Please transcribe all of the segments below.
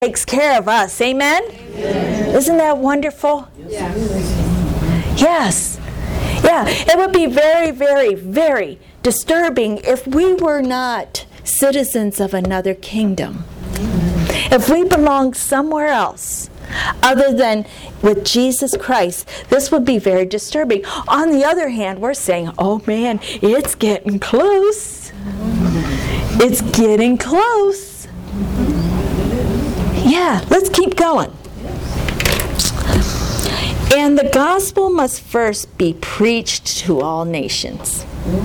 takes care of us. Amen? Amen. Isn't that wonderful? Yeah. Yes. Yeah, it would be very, very, very disturbing if we were not citizens of another kingdom. If we belonged somewhere else other than with Jesus Christ, this would be very disturbing. On the other hand, we're saying, oh man, it's getting close. It's getting close. Yeah, let's keep going. And the gospel must first be preached to all nations.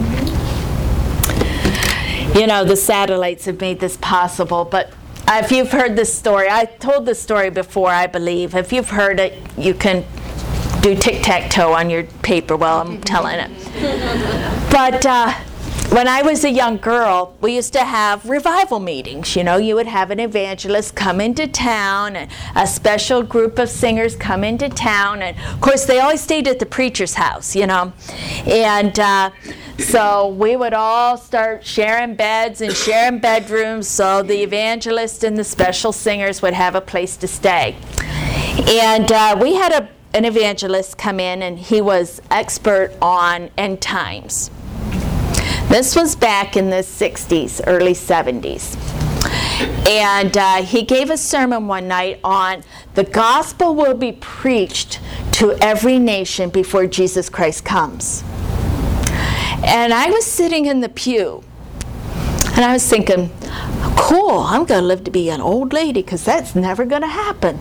You know, the satellites have made this possible, but if you've heard this story, I told this story before, I believe. If you've heard it, you can do tic-tac-toe on your paper while I'm telling it. But when I was a young girl, we used to have revival meetings. You know, you would have an evangelist come into town, and a special group of singers come into town. And, of course, they always stayed at the preacher's house, you know. And so we would all start sharing beds and sharing bedrooms so the evangelist and the special singers would have a place to stay. And we had an evangelist come in, and he was expert on end times. This was back in the 60s, early 70s. And he gave a sermon one night on the gospel will be preached to every nation before Jesus Christ comes. And I was sitting in the pew, and I was thinking, cool, I'm going to live to be an old lady because that's never going to happen.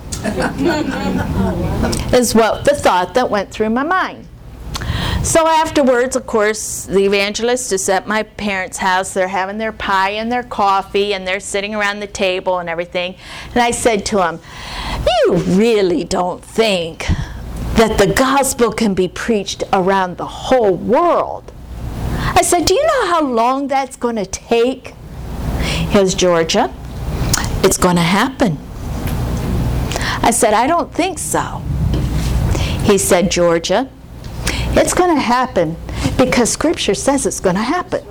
Is what the thought that went through my mind. So afterwards, of course, the evangelist is at my parents' house. They're having their pie and their coffee, and they're sitting around the table and everything. And I said to him, you really don't think that the gospel can be preached around the whole world? I said, do you know how long that's going to take? He goes, Georgia, it's going to happen. I said, I don't think so. He said, Georgia, it's going to happen because Scripture says it's going to happen.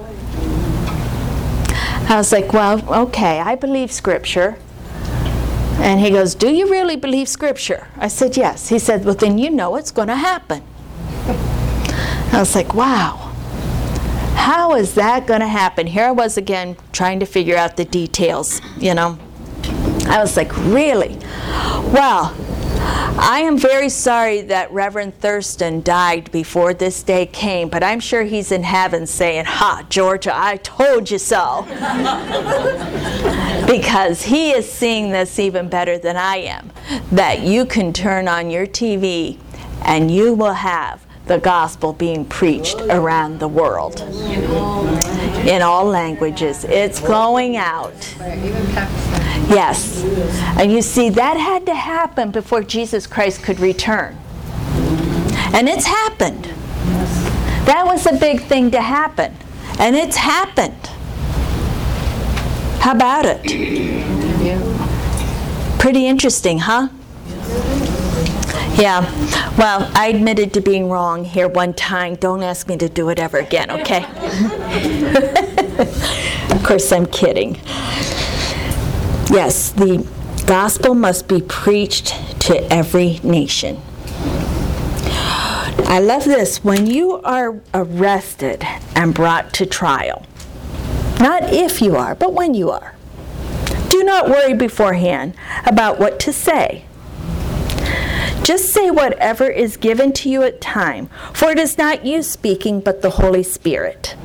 I was like, well, okay, I believe Scripture. And he goes, do you really believe Scripture? I said, yes. He said, well, then you know it's going to happen. I was like, wow. How is that going to happen? Here I was again trying to figure out the details, you know. I was like, really? Well, I am very sorry that Reverend Thurston died before this day came, but I'm sure he's in heaven saying, ha, Georgia, I told you so. Because he is seeing this even better than I am, that you can turn on your TV and you will have the gospel being preached around the world. In all languages. It's going out. Yes. And you see, that had to happen before Jesus Christ could return. And it's happened. That was a big thing to happen. And it's happened. How about it? Pretty interesting, huh? Yeah. Well, I admitted to being wrong here one time. Don't ask me to do it ever again, okay? Of course, I'm kidding. Yes, the gospel must be preached to every nation. I love this. When you are arrested and brought to trial, not if you are, but when you are, do not worry beforehand about what to say. Just say whatever is given to you at time, for it is not you speaking, but the Holy Spirit.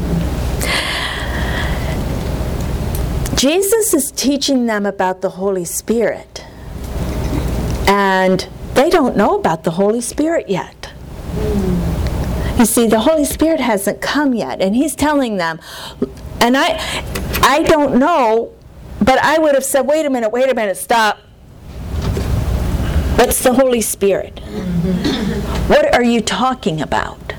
Jesus is teaching them about the Holy Spirit, and they don't know about the Holy Spirit yet. You see, the Holy Spirit hasn't come yet, and he's telling them, and I don't know, but I would have said, wait a minute, stop. What's the Holy Spirit? What are you talking about?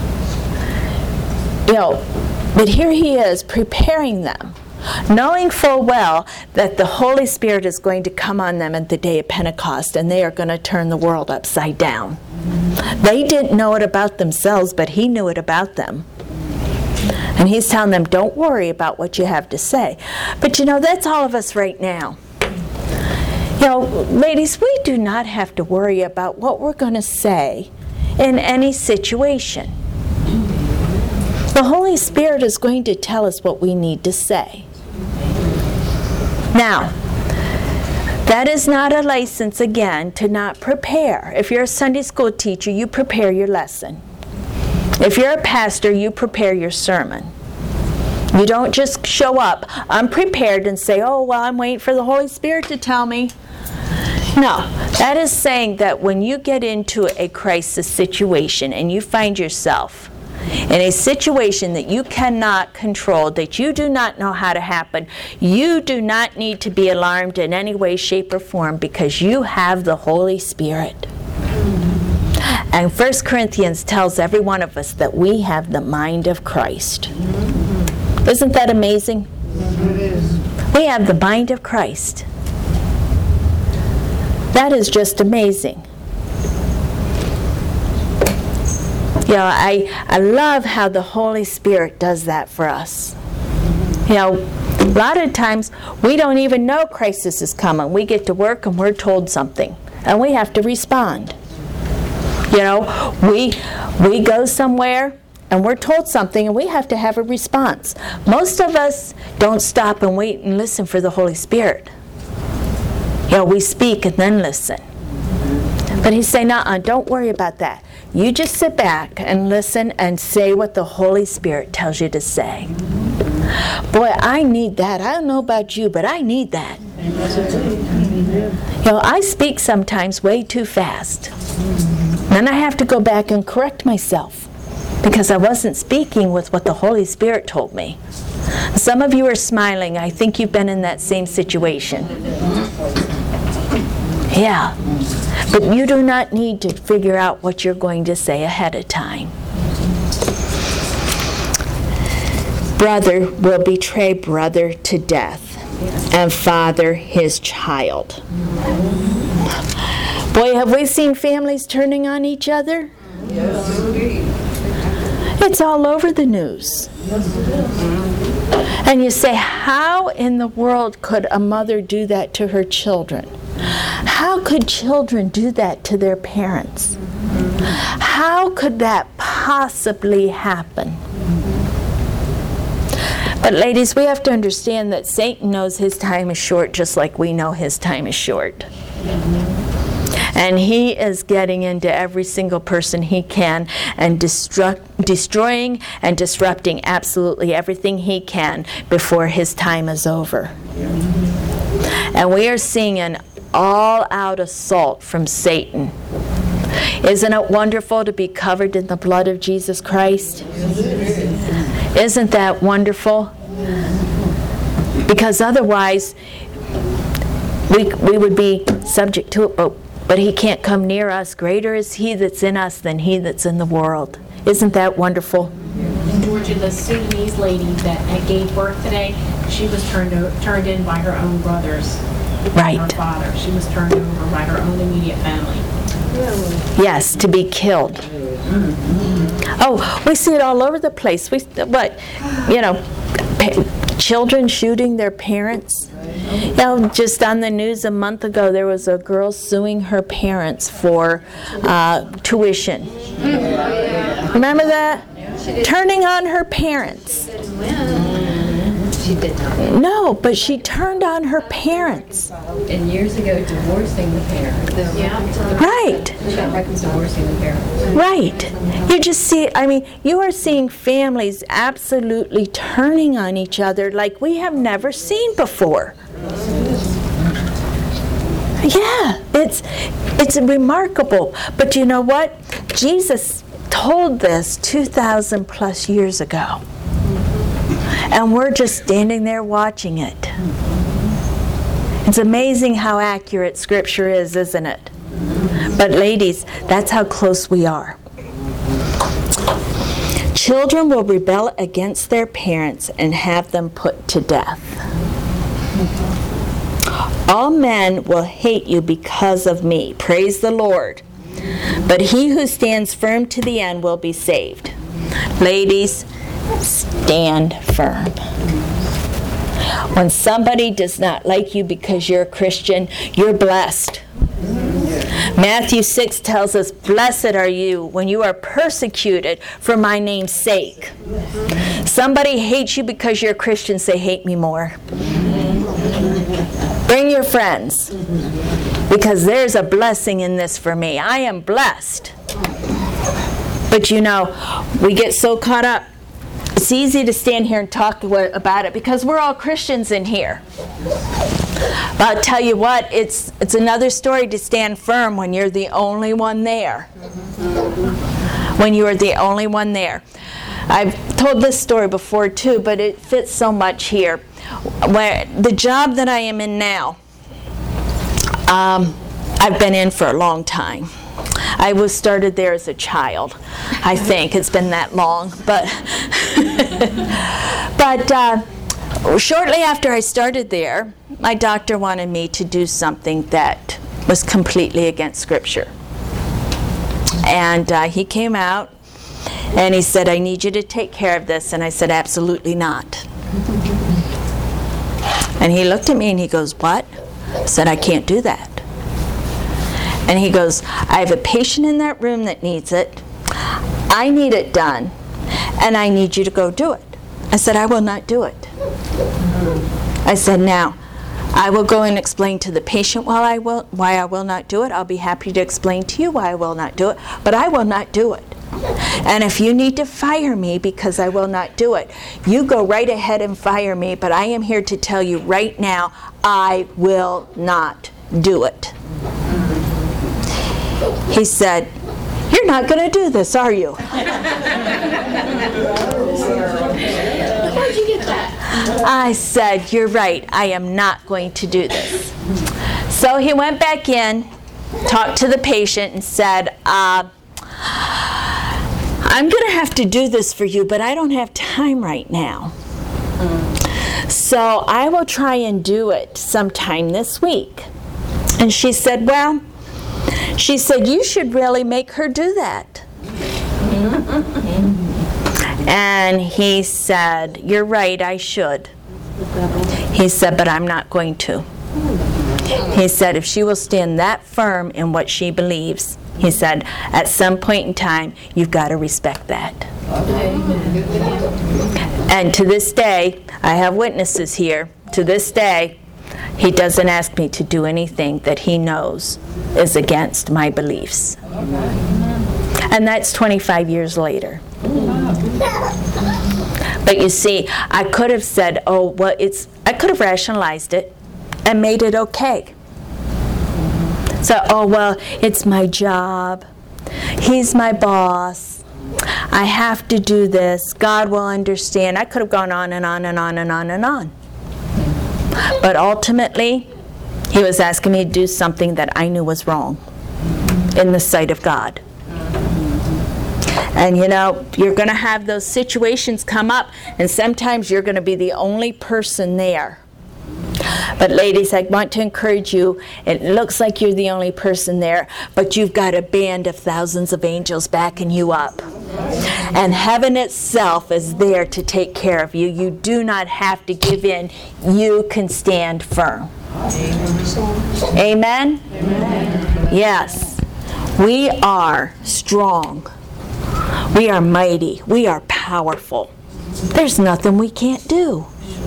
You know, but here he is preparing them, knowing full well that the Holy Spirit is going to come on them at the day of Pentecost, and they are going to turn the world upside down. They didn't know it about themselves, but he knew it about them. And he's telling them, don't worry about what you have to say. But you know, that's all of us right now. ladies, we do not have to worry about what we're going to say in any situation. The Holy Spirit is going to tell us what we need to say. Now, that is not a license, again, to not prepare. If you're a Sunday school teacher, you prepare your lesson. If you're a pastor, you prepare your sermon. You don't just show up unprepared and say, oh, well, I'm waiting for the Holy Spirit to tell me. No, that is saying that when you get into a crisis situation and you find yourself in a situation that you cannot control, that you do not know how to happen, you do not need to be alarmed in any way, shape, or form, because you have the Holy Spirit. And 1 Corinthians tells every one of us that we have the mind of Christ. Isn't that amazing? It is. We have the mind of Christ. That is just amazing. You know, I love how the Holy Spirit does that for us. You know, a lot of times we don't even know crisis is coming. We get to work and we're told something, and we have to respond. You know, we go somewhere and we're told something and we have to have a response. Most of us don't stop and wait and listen for the Holy Spirit. You know, we speak and then listen. But he's saying, nuh-uh, don't worry about that. You just sit back and listen and say what the Holy Spirit tells you to say. Boy, I need that. I don't know about you, but I need that. You know, I speak sometimes way too fast. Then I have to go back and correct myself because I wasn't speaking with what the Holy Spirit told me. Some of you are smiling. I think you've been in that same situation. Yeah. But you do not need to figure out what you're going to say ahead of time. Brother will betray brother to death, and father his child. Boy, have we seen families turning on each other? Yes, indeed. It's all over the news. And you say, how in the world could a mother do that to her children? How could children do that to their parents? How could that possibly happen? But ladies, we have to understand that Satan knows his time is short just like we know his time is short. And he is getting into every single person he can and destroying and disrupting absolutely everything he can before his time is over. And we are seeing an all-out assault from Satan. Isn't it wonderful to be covered in the blood of Jesus Christ? Isn't that wonderful? Because otherwise, we would be subject to it, but he can't come near us. Greater is he that's in us than he that's in the world. Isn't that wonderful? In Georgia, the Sudanese lady that gave birth today, she was turned in by her own brothers. Right. Her father. She was turned over by her own immediate family. Yes, to be killed. Oh, we see it all over the place. Children shooting their parents. You know, just on the news a month ago, there was a girl suing her parents for tuition. Remember that? Turning on her parents. She did not. No, but she turned on her parents. And years ago, divorcing the parents. Right. She got records divorcing the parents. Right. You just see, you are seeing families absolutely turning on each other like we have never seen before. Yeah, it's remarkable. But you know what? Jesus told this 2,000 plus years ago. And we're just standing there watching it. It's amazing how accurate Scripture is, isn't it? But ladies, that's how close we are. Children will rebel against their parents and have them put to death. All men will hate you because of me. Praise the Lord. But he who stands firm to the end will be saved. Ladies, stand firm. When somebody does not like you because you're a Christian, you're blessed. Matthew 6 tells us, blessed are you when you are persecuted for my name's sake. Somebody hates you because you're a Christian, say, hate me more. Bring your friends, because there's a blessing in this for me. I am blessed. But you know, we get so caught up. It's easy to stand here and talk about it because we're all Christians in here. But I'll tell you what, it's another story to stand firm when you're the only one there. When you are the only one there. I've told this story before too, but it fits so much here. Where the job that I am in now, I've been in for a long time. I was started there as a child. I think it's been that long, but shortly after I started there, my doctor wanted me to do something that was completely against Scripture. And he came out and he said, I need you to take care of this. And I said, absolutely not. And he looked at me and he goes, what? I said, I can't do that. And he goes, I have a patient in that room that needs it. I need it done. And I need you to go do it. I said, I will not do it. I said, now, I will go and explain to the patient why I will not do it. I'll be happy to explain to you why I will not do it. But I will not do it. And if you need to fire me because I will not do it, you go right ahead and fire me. But I am here to tell you right now, I will not do it. He said, you're not going to do this, are you? Where'd you get that? I said, you're right, I am not going to do this. So he went back in, talked to the patient, and said, I'm going to have to do this for you, but I don't have time right now. So I will try and do it sometime this week. And she said, well, she said, you should really make her do that. And he said, you're right, I should. He said, but I'm not going to. He said, if she will stand that firm in what she believes, he said, at some point in time, you've got to respect that. And to this day, I have witnesses here, to this day, he doesn't ask me to do anything that he knows is against my beliefs. And that's 25 years later. But you see, I could have said, oh, well, I could have rationalized it and made it okay. So, oh, well, it's my job. He's my boss. I have to do this. God will understand. I could have gone on and on and on and on and on. But ultimately, he was asking me to do something that I knew was wrong in the sight of God. And you know, you're going to have those situations come up, and sometimes you're going to be the only person there. But ladies, I want to encourage you, it looks like you're the only person there, but you've got a band of thousands of angels backing you up. And heaven itself is there to take care of you. You do not have to give in. You can stand firm. Amen? Amen. Yes. We are strong. We are mighty. We are powerful. There's nothing we can't do.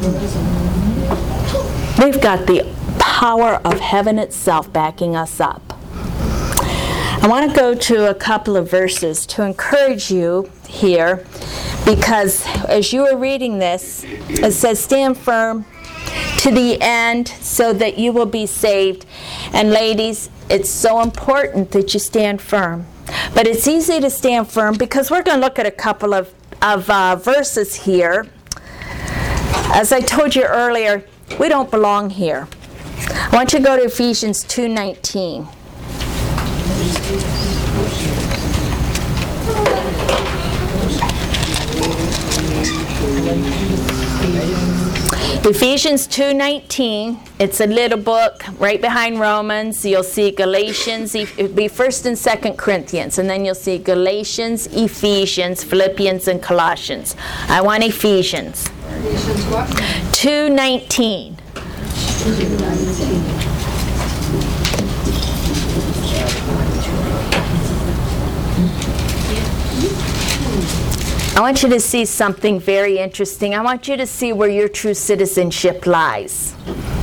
We've got the power of heaven itself backing us up. I want to go to a couple of verses to encourage you here, because as you are reading this, it says, stand firm to the end so that you will be saved. And ladies, it's so important that you stand firm. But it's easy to stand firm because we're going to look at a couple of verses here. As I told you earlier, we don't belong here. I want you to go to Ephesians 2:19. Ephesians 2:19. It's a little book right behind Romans. You'll see Galatians. It'll be 1st and 2nd Corinthians, and then you'll see Galatians, Ephesians, Philippians, and Colossians. I want Ephesians. Ephesians what? 2:19. I want you to see something very interesting. I want you to see where your true citizenship lies.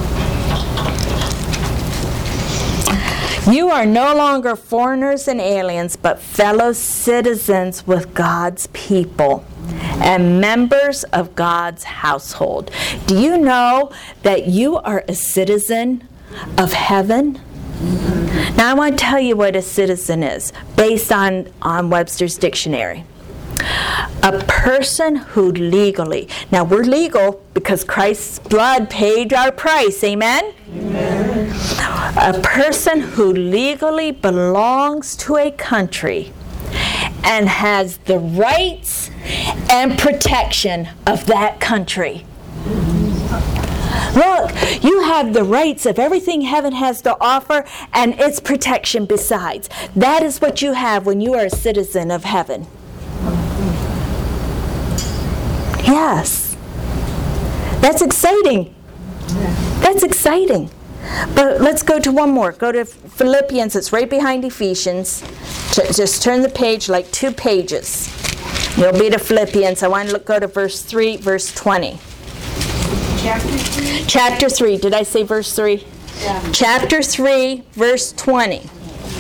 You are no longer foreigners and aliens, but fellow citizens with God's people and members of God's household. Do you know that you are a citizen of heaven? Now I want to tell you what a citizen is, based on Webster's dictionary. A person who legally, now we're legal because Christ's blood paid our price, amen? Amen. A person who legally belongs to a country and has the rights and protection of that country. Look, you have the rights of everything heaven has to offer and its protection besides. That is what you have when you are a citizen of heaven. Yes. That's exciting. That's exciting. But let's go to one more. Go to Philippians. It's right behind Ephesians. Just turn the page like 2 pages. You'll be to Philippians. I want to go to verse 3, verse 20. Chapter 3? Chapter 3. Did I say verse 3? Yeah. Chapter 3, verse 20.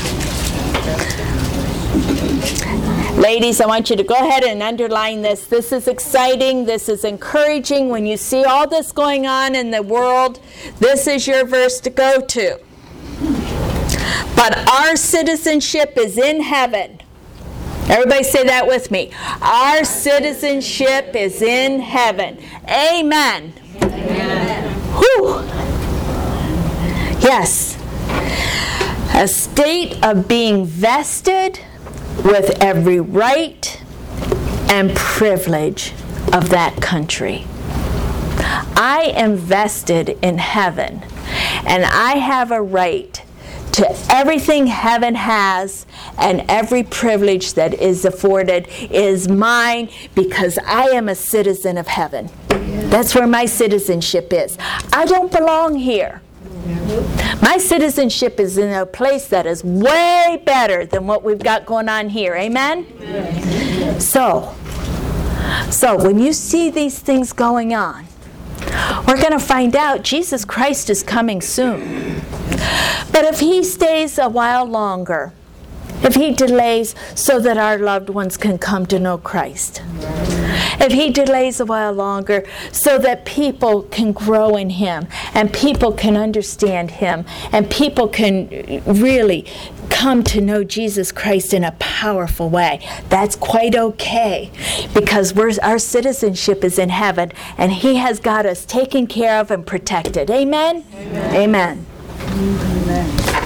Ladies, I want you to go ahead and underline this. This is exciting. This is encouraging. When you see all this going on in the world, this is your verse to go to. But our citizenship is in heaven. Everybody say that with me. Our citizenship is in heaven. Amen. Amen. Whew. Yes. A state of being vested with every right and privilege of that country. I am vested in heaven, and I have a right to everything heaven has, and every privilege that is afforded is mine because I am a citizen of heaven. That's where my citizenship is. I don't belong here. My citizenship is in a place that is way better than what we've got going on here. Amen? So when you see these things going on, we're going to find out Jesus Christ is coming soon. But if he stays a while longer, if he delays so that our loved ones can come to know Christ, if he delays a while longer so that people can grow in him and people can understand him and people can really come to know Jesus Christ in a powerful way, that's quite okay, because our citizenship is in heaven and he has got us taken care of and protected. Amen? Amen. Amen. Amen.